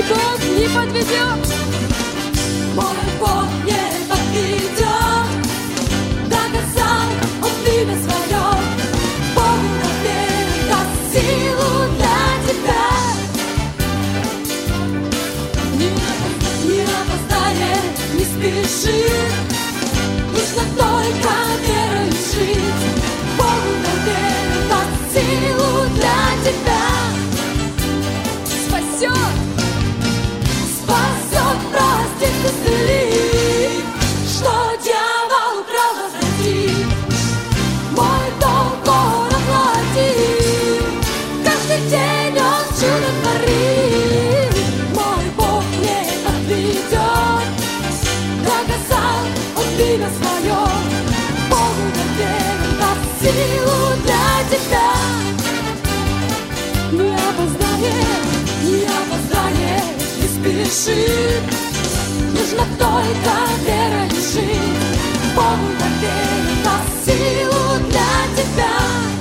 Бог не подведет. Мой Бог не подведет. До конца Он время свое. Богу доверен, даст силу для тебя. Не опоздает, не спешит. Нужно только верой жить. Богу доверен, даст силу для тебя. Спасет, Спасет, простит, исцелит. Что дьявол украл, возвратит. Мой долг Он оплатит. Каждый день Он чудо творит. Мой Бог не подведет. До конца Он время свое. Богу доверен, даст силу для тебя. Не опоздает, не спешит. Нужно только верой жить. Богу доверен, даст силу для тебя.